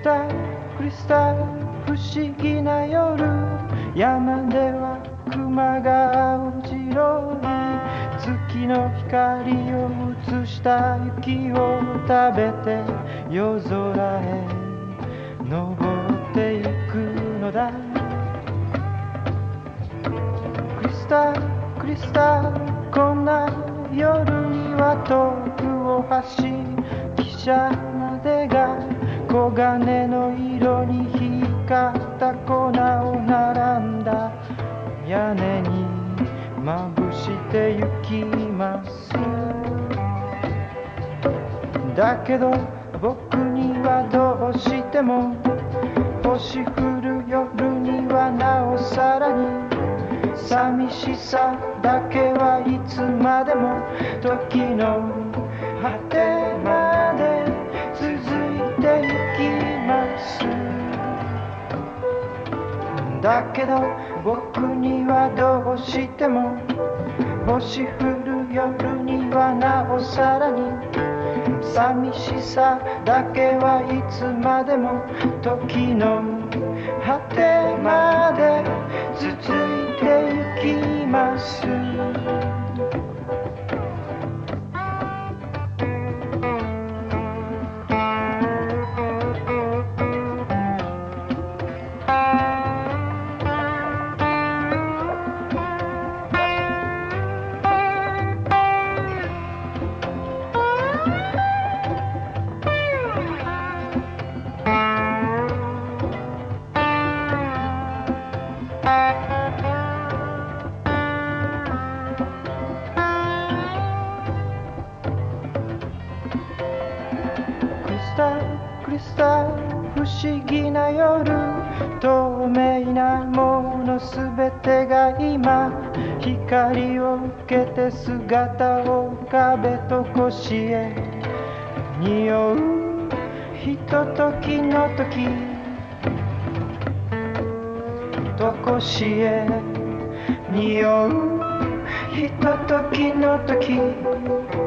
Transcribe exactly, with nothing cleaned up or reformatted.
スタルクリスタル不思議な夜、山では熊が青白い月の光を映した雪を食べて夜空へ登ってゆくのだ。クリスタルクリスタルこんな夜には遠くを走る汽車までが黄金の色に光った粉を並んだ屋根にまぶしてゆきます。だけど僕にはどうしても星降る夜にはなおさらに寂しさだけはいつまでも時の果てまで続いてゆきます。だけど僕にはどうしても星降る夜にはなおさらに寂しさだけはいつまでも時の果てまで続いてゆきます。クリスタル不思議な夜、透明なものすべてが今光を受けて姿を壁と腰へ匂うひとときの時と腰へ匂うひとときの時